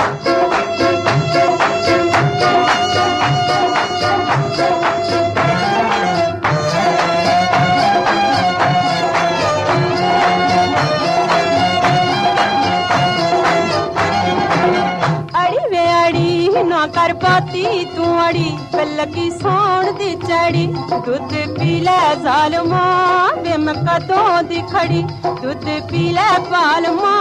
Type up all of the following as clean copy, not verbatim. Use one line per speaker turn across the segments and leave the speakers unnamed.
कर पाती तू अड़ी पल की सोन दी चढ़ी दूध पी ले जालमा वे मैं कदों दी खड़ी दूध पी ले पालमा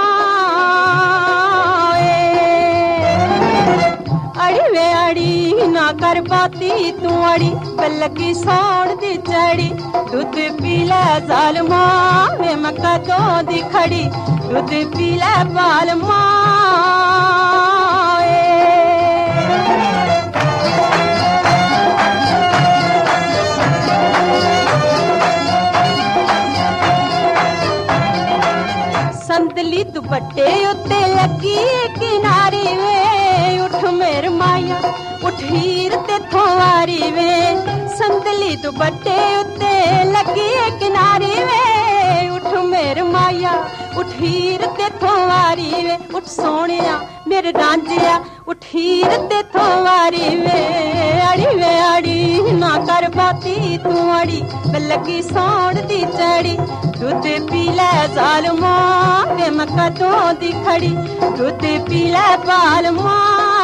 अड़ी वे अड़ी ना कर पाती तू अड़ी पल की सोन दी चढ़ी दूध पी ले जालमा वे मैं कदों दी खड़ी दूध पी ले पालमा संदली दुपट्टे उत्ते लगी किनारी वे उठ मेर माया उठ हीर ते थोवारी वे संदली दुपट्टे उत्ते लगी किनारी वे उठ मेर माया उठ हीर ते थोवारी वे उठ सोनिया मेरे रांझिया उठ हीर ते थोवारी वे अड़ी ना कर पाती तू अड़ी लगी सोन दी चढ़ी दूध पी ले जालमा वे मैं कदों दी खड़ी दूध पी ले पालमा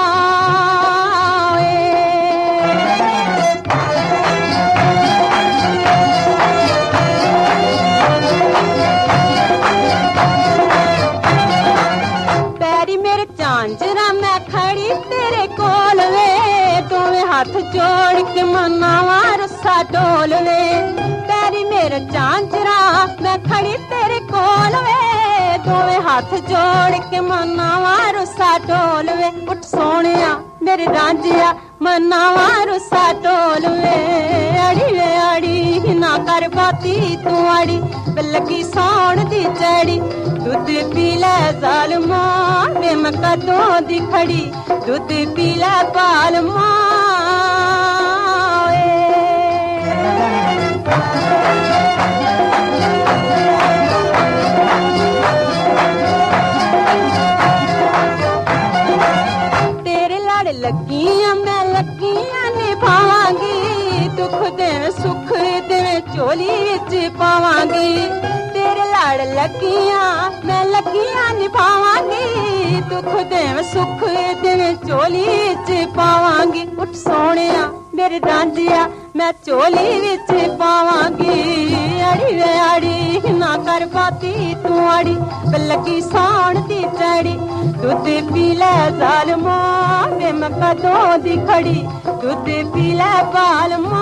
पैरी मेरे झांझरा मैं खड़ी तेरे कोल वे दोवें हाथ जोड़ के मनावा रस्सा टोल वे पैरी मेरे झांझरा मैं खड़ी तेरे कोल वे दोवें हाथ जोड़ के मनावा रस्सा टोल वे उठ सोनिया मेरे रांझिया मनावा रस्सा टोल वे अड़ी ना कर पाती तू अड़ी लगी सोन दी चढ़ी दूध पी ले जालमा वे मैं कदों दी खड़ी दूध पी ले पालमा तेरे लड़ लगियां मैं लगियां निभावांगी दुख दे सुख दे चोली विच पावांगी तेरे लड़ लगियां मैं लगियां निभावांगी दुख दे सुख दे चोली विच पावांगी उठ सोनिया मेरे रांझिया मैं चोली विच पावांगी अड़ी ना कर पाती तू अड़ी लगी सोन दी चढ़ी दूध पी ले जालमा वे मैं कदों दी खड़ी दूध पी ले पालमा